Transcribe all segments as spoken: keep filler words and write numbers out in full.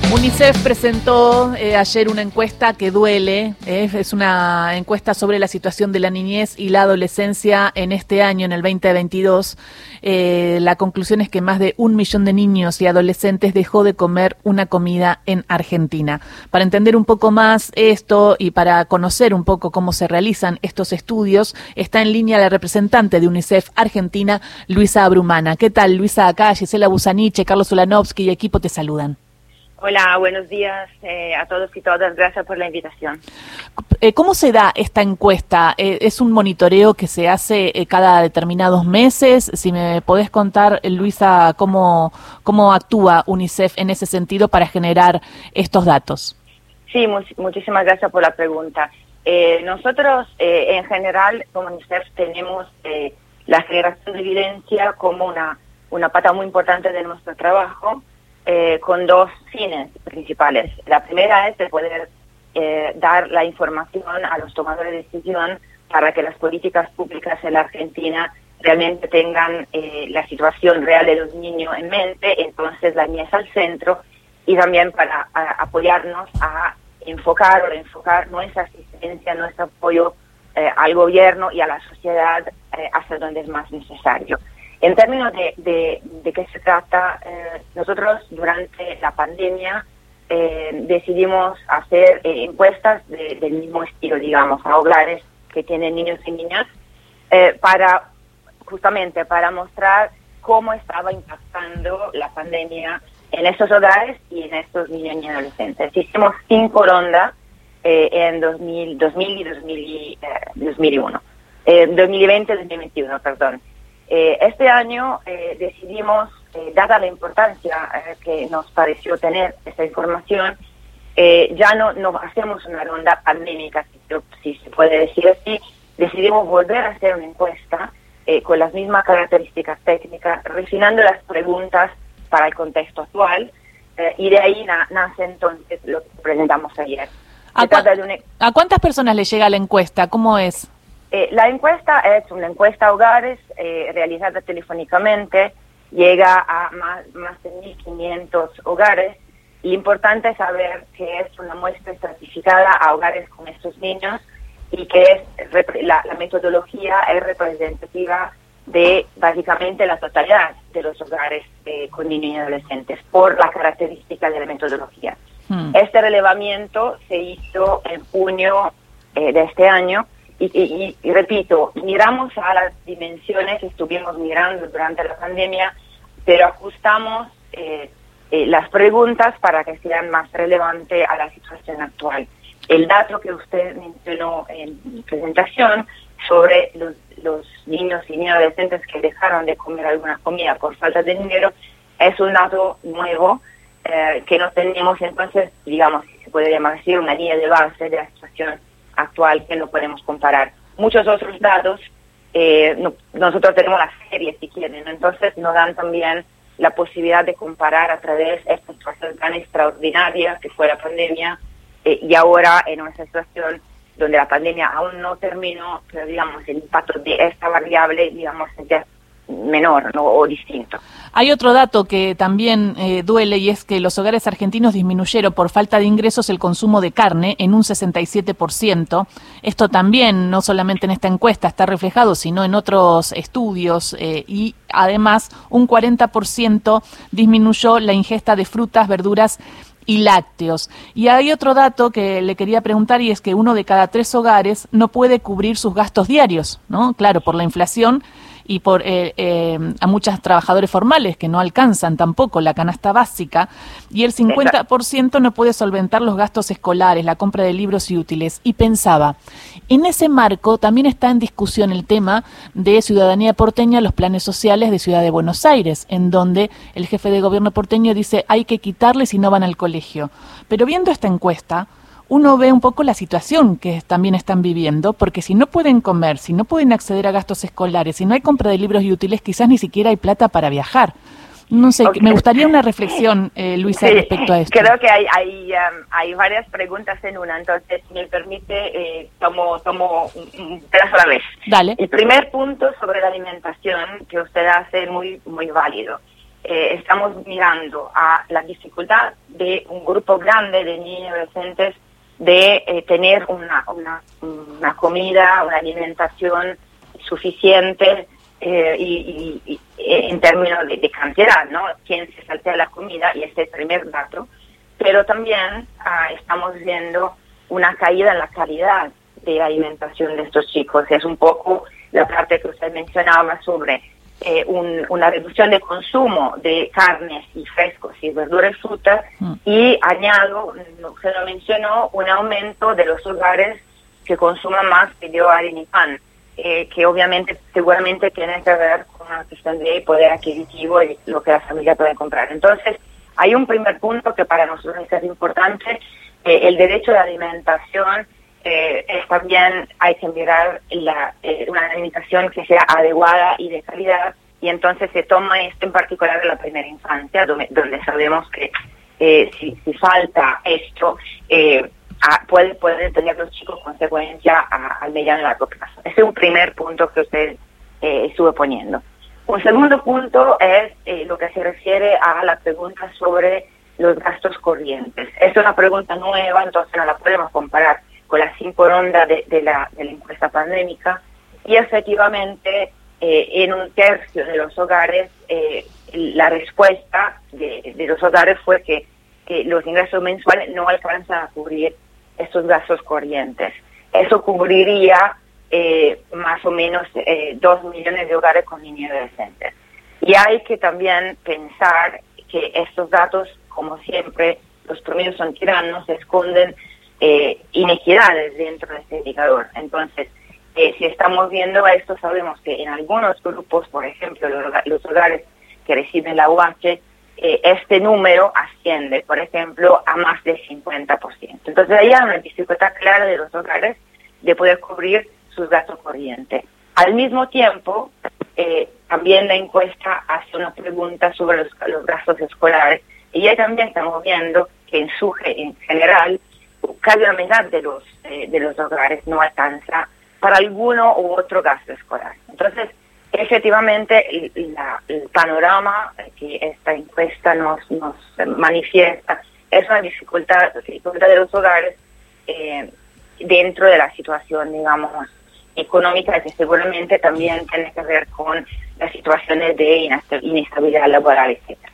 UNICEF presentó eh, ayer una encuesta que duele, eh, es una encuesta sobre la situación de la niñez y la adolescencia en este año, en el veinte veintidós. Eh, la conclusión es que más de un millón de niños y adolescentes dejó de comer una comida en Argentina. Para entender un poco más esto y para conocer un poco cómo se realizan estos estudios, está en línea la representante de UNICEF Argentina, Luisa Abrumana. ¿Qué tal, Luisa? Acá Gisela Busaniche, Carlos Ulanovsky y equipo te saludan. Hola, buenos días eh, a todos y todas. Gracias por la invitación. Eh, ¿Cómo se da esta encuesta? Eh, ¿Es un monitoreo que se hace eh, cada determinados meses? Si me podés contar, eh, Luisa, cómo, cómo actúa UNICEF en ese sentido para generar estos datos. Sí, mu muchísimas gracias por la pregunta. Eh, nosotros, eh, en general, como UNICEF, tenemos eh, la generación de evidencia como una, una pata muy importante de nuestro trabajo. Eh, con dos fines principales. La primera es de poder eh, dar la información a los tomadores de decisión para que las políticas públicas en la Argentina realmente tengan eh, la situación real de los niños en mente, entonces la niñez al centro, y también para a, apoyarnos a enfocar o reenfocar nuestra asistencia, nuestro apoyo eh, al gobierno y a la sociedad eh, hasta donde es más necesario. En términos de, de, de qué se trata, eh, nosotros durante la pandemia eh, decidimos hacer eh, encuestas de, del mismo estilo, digamos, a hogares que tienen niños y niñas, eh, para justamente para mostrar cómo estaba impactando la pandemia en estos hogares y en estos niños y adolescentes. Hicimos cinco rondas eh, en dos mil, dos mil y dos mil, eh, dos mil uno, eh, dos mil veinte y dos mil veintiuno, perdón. Eh, este año eh, decidimos, eh, dada la importancia eh, que nos pareció tener esta información, eh, ya no, no hacemos una ronda pandémica, si, si se puede decir así, decidimos volver a hacer una encuesta eh, con las mismas características técnicas, refinando las preguntas para el contexto actual, eh, y de ahí na, nace entonces lo que presentamos ayer. ¿A, cu una... ¿A cuántas personas le llega la encuesta? ¿Cómo es? Eh, la encuesta es una encuesta a hogares eh, realizada telefónicamente, llega a más, más de mil quinientos hogares, y importante saber que es una muestra estratificada a hogares con estos niños y que es la, la metodología es representativa de básicamente la totalidad de los hogares eh, con niños y adolescentes por la característica de la metodología. Hmm. Este relevamiento se hizo en junio eh, de este año. Y, y, y repito, miramos a las dimensiones que estuvimos mirando durante la pandemia, pero ajustamos eh, eh, las preguntas para que sean más relevantes a la situación actual. El dato que usted mencionó en mi presentación sobre los, los niños y niñas adolescentes que dejaron de comer alguna comida por falta de dinero es un dato nuevo eh, que no tenemos, entonces, digamos, si se puede llamar así, una línea de base de la situación actual que no podemos comparar. Muchos otros datos, eh, no, nosotros tenemos las series si quieren, ¿no? Entonces nos dan también la posibilidad de comparar a través de esta situación tan extraordinaria que fue la pandemia eh, y ahora en una situación donde la pandemia aún no terminó, pero digamos el impacto de esta variable, digamos, es menor, ¿no? O distinto. Hay otro dato que también eh, duele, y es que los hogares argentinos disminuyeron por falta de ingresos el consumo de carne en un sesenta y siete por ciento. Esto también, no solamente en esta encuesta está reflejado, sino en otros estudios, eh, y además un cuarenta por ciento disminuyó la ingesta de frutas, verduras y lácteos. Y hay otro dato que le quería preguntar, y es que uno de cada tres hogares no puede cubrir sus gastos diarios, ¿no? Claro, por la inflación y por eh, eh, a muchos trabajadores formales que no alcanzan tampoco la canasta básica, y el cincuenta por ciento no puede solventar los gastos escolares, la compra de libros y útiles. Y pensaba, en ese marco también está en discusión el tema de ciudadanía porteña, los planes sociales de Ciudad de Buenos Aires, en donde el jefe de gobierno porteño dice hay que quitarles si no van al colegio. Pero viendo esta encuesta, uno ve un poco la situación que también están viviendo, porque si no pueden comer, si no pueden acceder a gastos escolares, si no hay compra de libros y útiles, quizás ni siquiera hay plata para viajar. No sé, okay. Me gustaría una reflexión, eh, Luisa, sí, respecto a esto. Creo que hay hay, um, hay varias preguntas en una, entonces, si me permite, eh, tomo, tomo un pedazo a la vez. Dale. El primer punto sobre la alimentación que usted hace es muy, muy válido. eh, estamos mirando a la dificultad de un grupo grande de niños y adolescentes de eh, tener una, una, una comida, una alimentación suficiente eh, y, y, y en términos de, de cantidad, ¿no? Quien se saltea la comida, y ese es el primer dato, pero también ah, estamos viendo una caída en la calidad de alimentación de estos chicos. Es un poco la parte que usted mencionaba sobre eh, un, una reducción de consumo de carnes y frescos y verduras y frutas, mm. y añado, se lo mencionó, un aumento de los hogares que consuman más fideo, harina y pan, eh, que obviamente seguramente tiene que ver con la cuestión de poder adquisitivo y lo que la familia puede comprar. Entonces, hay un primer punto que para nosotros es importante, eh, el derecho a la alimentación. Eh, es también hay que mirar la, eh, una alimentación que sea adecuada y de calidad, y entonces se toma esto en particular en la primera infancia, donde, donde sabemos que eh, si, si falta esto, eh, a, puede, pueden tener los chicos consecuencias al mediano y largo plazo. Ese es un primer punto que usted eh, estuvo poniendo. Un segundo punto es eh, lo que se refiere a la pregunta sobre los gastos corrientes. Es una pregunta nueva, entonces no la podemos comparar con las cinco rondas de, de, la, de la encuesta pandémica, y efectivamente eh, en un tercio de los hogares eh, la respuesta de, de los hogares fue que, que los ingresos mensuales no alcanzan a cubrir estos gastos corrientes. Eso cubriría eh, más o menos eh, dos millones de hogares con niños y adolescentes. Y hay que también pensar que estos datos, como siempre, los promedios son tiranos, se esconden Eh, inequidades dentro de este indicador. Entonces, eh, si estamos viendo esto, sabemos que en algunos grupos, por ejemplo, los, los hogares que reciben la U H, eh, este número asciende, por ejemplo, a más del cincuenta por ciento. Entonces, ahí hay una dificultad clara de los hogares de poder cubrir sus gastos corrientes. Al mismo tiempo, eh, también la encuesta hace una pregunta sobre los, los gastos escolares, y ahí también estamos viendo que en su en general casi la mitad de los eh, de los hogares no alcanza para alguno u otro gasto escolar. Entonces, efectivamente, el, la, el panorama que esta encuesta nos nos manifiesta es una dificultad, dificultad de los hogares eh, dentro de la situación, digamos, económica, que seguramente también tiene que ver con las situaciones de inestabilidad laboral, etcétera.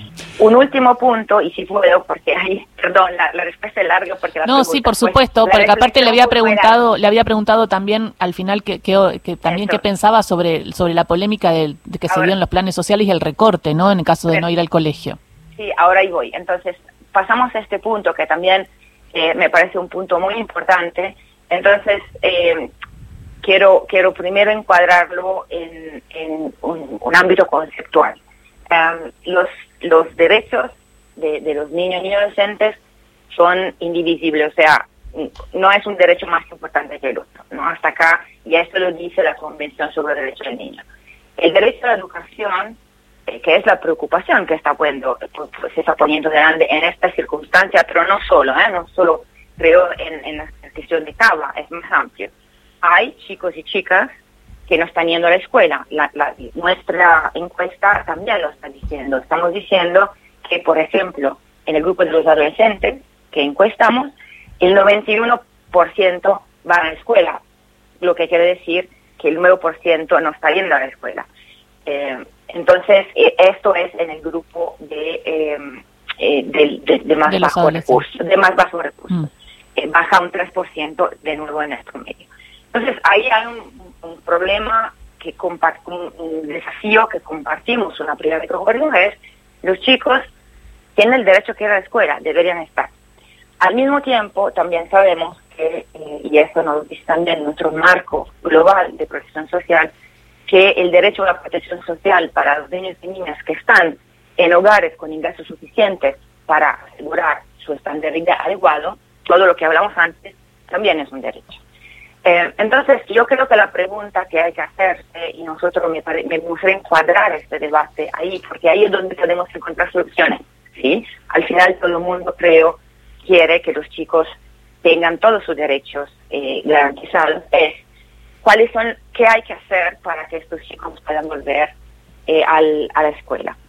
Un último punto, y si puedo, porque ahí, perdón, la, la respuesta es larga porque la No, sí, por supuesto, pues, porque aparte le había preguntado, le había preguntado también al final que, que, que también qué pensaba sobre sobre la polémica de, de que ahora se dio en los planes sociales y el recorte, ¿no? En el caso de no ir al colegio. Sí, ahora ahí voy. Entonces, pasamos a este punto que también eh, me parece un punto muy importante. Entonces, eh, quiero quiero primero encuadrarlo en, en un, un ámbito conceptual. Um, los los derechos de, de los niños y adolescentes son indivisibles, o sea, no es un derecho más importante que el otro, ¿no? Hasta acá, y esto lo dice la Convención sobre el Derecho del Niño. El derecho a la educación, eh, que es la preocupación que está poniendo, pues, se está poniendo delante en esta circunstancia, pero no solo, ¿eh? no solo creo en, en la cuestión de Cava, es más amplio. Hay chicos y chicas que no están yendo a la escuela. La, la, nuestra encuesta también lo está diciendo. Estamos diciendo que, por ejemplo, en el grupo de los adolescentes que encuestamos, el noventa y uno por ciento van a la escuela, lo que quiere decir que el nueve por ciento no está yendo a la escuela. Eh, entonces, eh, esto es en el grupo de, eh, eh, de, de, de más bajos recursos. De más bajos recursos. Mm. Eh, baja un tres por ciento de nuevo en nuestro medio. Entonces, ahí hay un un problema, que compart un, un desafío que compartimos, una prioridad que compartimos es, los chicos tienen el derecho que ir a la escuela, deberían estar. Al mismo tiempo, también sabemos que, eh, y esto nos dice también nuestro marco global de protección social, que el derecho a la protección social para los niños y niñas que están en hogares con ingresos suficientes para asegurar su estándar de vida adecuado, todo lo que hablamos antes, también es un derecho. Eh, entonces, yo creo que la pregunta que hay que hacerse, y nosotros me, pare, me gustaría encuadrar este debate ahí, porque ahí es donde podemos encontrar soluciones, ¿sí? Al final todo el mundo, creo, quiere que los chicos tengan todos sus derechos eh, garantizados, es cuáles son, qué hay que hacer para que estos chicos puedan volver eh, al, a la escuela.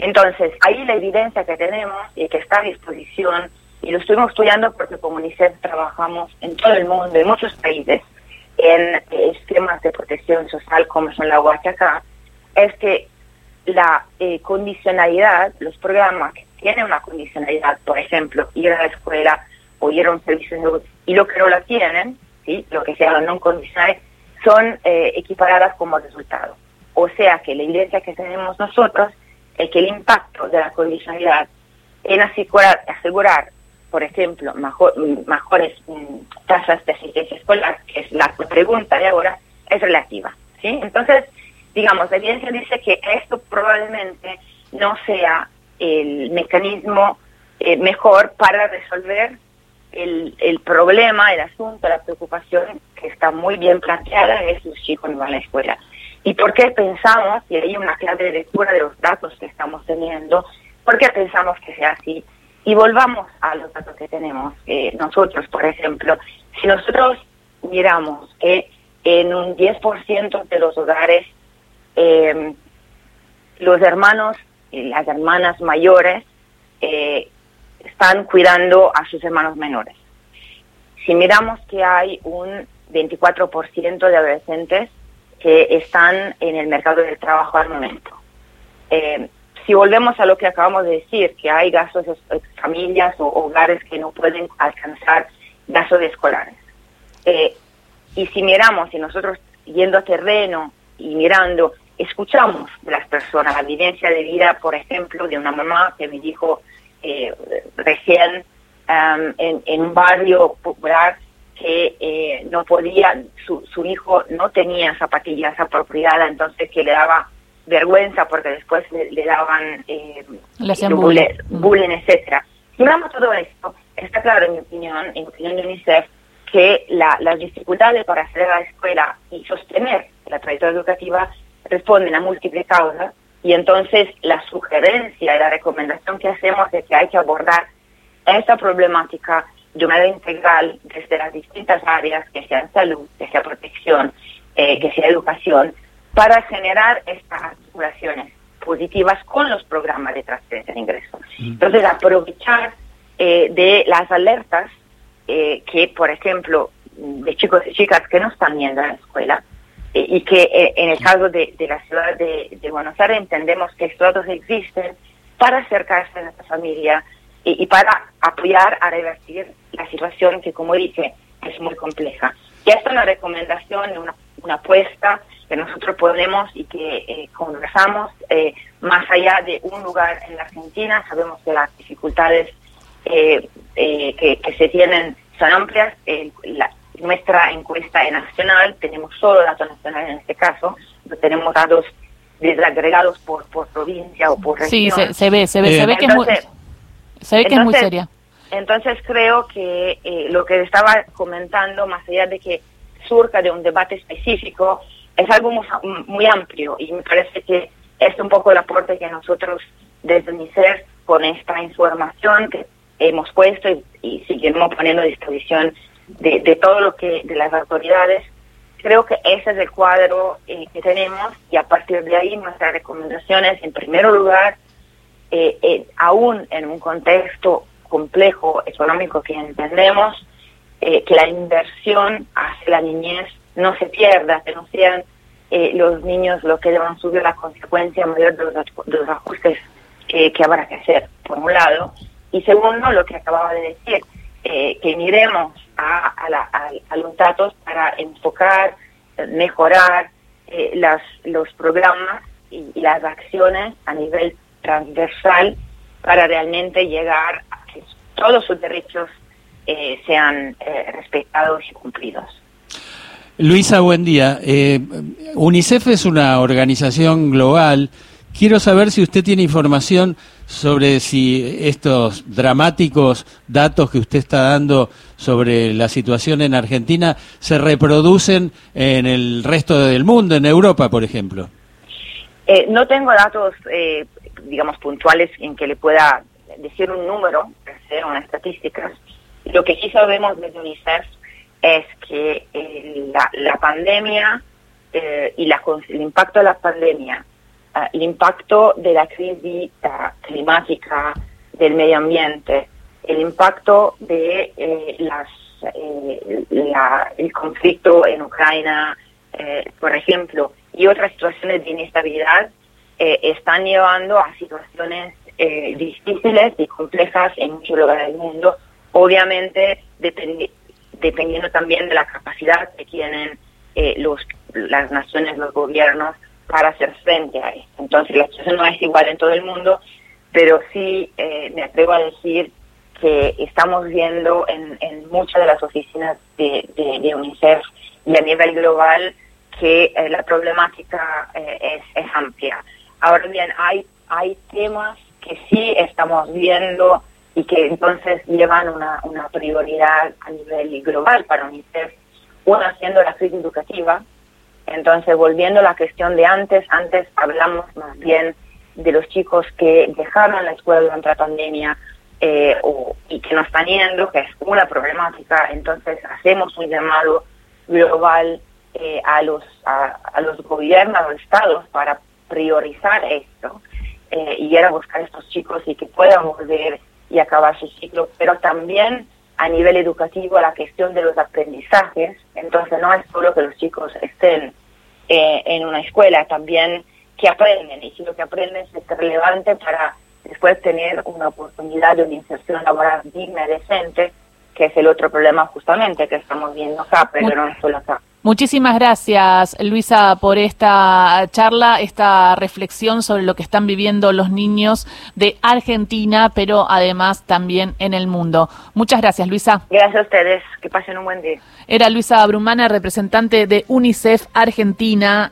Entonces, ahí la evidencia que tenemos y que está a disposición, y lo estuvimos estudiando porque como UNICEF trabajamos en todo el mundo, en muchos países, en eh, esquemas de protección social como son la U H K, es que la eh, condicionalidad, los programas que tienen una condicionalidad, por ejemplo, ir a la escuela o ir a un servicio de salud, y lo que no la tienen, ¿sí?, lo que se llama no condicionales, son eh, equiparadas como resultado. O sea que la evidencia que tenemos nosotros es que el impacto de la condicionalidad en asegurar, asegurar por ejemplo, mejor, mejores um, tasas de asistencia escolar, que es la pregunta de ahora, es relativa, ¿sí? Entonces, digamos, la evidencia dice que esto probablemente no sea el mecanismo eh, mejor para resolver el, el problema, el asunto, la preocupación que está muy bien planteada es los chicos no van a la escuela. ¿Y por qué pensamos, y hay una clave de lectura de los datos que estamos teniendo, por qué pensamos que sea así? Y volvamos a los datos que tenemos. Eh, nosotros, por ejemplo, si nosotros miramos que en un diez por ciento de los hogares eh, los hermanos y las hermanas mayores eh, están cuidando a sus hermanos menores. Si miramos que hay un veinticuatro por ciento de adolescentes que están en el mercado del trabajo al momento. Eh, si volvemos a lo que acabamos de decir, que hay gastos de familias o hogares que no pueden alcanzar gastos escolares. Eh, y si miramos, y nosotros yendo a terreno y mirando, escuchamos de las personas la vivencia de vida, por ejemplo, de una mamá que me dijo eh, recién um, en, en un barrio popular que eh, no podía, su, su hijo no tenía zapatillas apropiadas, entonces que le daba vergüenza porque después le, le daban eh, bullying, bullying, etcétera. Si miramos todo esto, está claro en mi opinión, en opinión de UNICEF, que la, las dificultades para acceder a la escuela y sostener la trayectoria educativa responden a múltiples causas, y entonces la sugerencia y la recomendación que hacemos es que hay que abordar esta problemática de manera integral desde las distintas áreas, que sean salud, que sea protección, eh, que sea educación, para generar estas articulaciones positivas con los programas de transferencia de ingresos. Entonces, aprovechar eh, de las alertas eh, que, por ejemplo, de chicos y chicas que no están yendo a la escuela, eh, y que eh, en el caso de, de la ciudad de, de Buenos Aires entendemos que estos datos existen para acercarse a nuestra familia y, y para apoyar a revertir la situación que, como dije, es muy compleja. Y esta es una recomendación, una, una apuesta que nosotros podemos y que eh, conversamos eh, más allá de un lugar en la Argentina. Sabemos que las dificultades eh, eh, que, que se tienen son amplias. Eh, la, nuestra encuesta es nacional, tenemos solo datos nacionales en este caso, no tenemos datos desagregados por, por provincia o por región. Sí, se, se ve, se ve, eh, se ve que entonces, es muy, se ve que entonces, es muy seria. Entonces creo que eh, lo que estaba comentando, más allá de que surja de un debate específico, es algo muy, muy amplio, y me parece que es un poco el aporte que nosotros desde UNICEF con esta información que hemos puesto y, y seguiremos poniendo a disposición de, de todo lo que de las autoridades. Creo que ese es el cuadro eh, que tenemos, y a partir de ahí nuestras recomendaciones, en primer lugar, eh, eh, aún en un contexto complejo económico que entendemos, eh, que la inversión hacia la niñez no se pierda, que no sean eh, los niños los que deban subir la consecuencia mayor de los, de los ajustes eh, que habrá que hacer, por un lado. Y segundo, lo que acababa de decir, eh, que miremos a, a, la, a, a los datos para enfocar, mejorar eh, las, los programas y, y las acciones a nivel transversal para realmente llegar a que todos sus derechos eh, sean eh, respetados y cumplidos. Luisa, buen día. Eh, UNICEF es una organización global. Quiero saber si usted tiene información sobre si estos dramáticos datos que usted está dando sobre la situación en Argentina se reproducen en el resto del mundo, en Europa, por ejemplo. Eh, no tengo datos, eh, digamos, puntuales en que le pueda decir un número, hacer unas estadísticas. Lo que sí sabemos desde UNICEF es que eh, la, la pandemia eh, y la, el impacto de la pandemia uh, el impacto de la crisis uh, climática, del medio ambiente, el impacto de eh, las, eh, la, el conflicto en Ucrania, eh, por ejemplo, y otras situaciones de inestabilidad, eh, están llevando a situaciones eh, difíciles y complejas en muchos lugares del mundo, obviamente dependi dependiendo también de la capacidad que tienen eh, los, las naciones, los gobiernos, para hacer frente a esto. Entonces la situación no es igual en todo el mundo, pero sí eh, me atrevo a decir que estamos viendo en, en muchas de las oficinas de, de, de UNICEF y a nivel global que eh, la problemática eh, es, es amplia. Ahora bien, hay, hay temas que sí estamos viendo y que entonces llevan una, una prioridad a nivel global para UNICEF. Una siendo la crisis educativa. Entonces, volviendo a la cuestión de antes, antes hablamos más bien de los chicos que dejaron la escuela durante la pandemia eh, o, y que no están yendo, que es una problemática. Entonces hacemos un llamado global eh, a los a, a los gobiernos, a los estados, para priorizar esto eh, y ir a buscar a estos chicos y que puedan volver y acabar su ciclo, pero también a nivel educativo la cuestión de los aprendizajes. Entonces no es solo que los chicos estén eh, en una escuela, también que aprenden, y si lo que aprenden es relevante para después tener una oportunidad de una inserción laboral digna y decente, que es el otro problema justamente que estamos viendo acá, pero no solo acá. Muchísimas gracias, Luisa, por esta charla, esta reflexión sobre lo que están viviendo los niños de Argentina, pero además también en el mundo. Muchas gracias, Luisa. Gracias a ustedes, que pasen un buen día. Era Luisa Brumana, representante de UNICEF Argentina.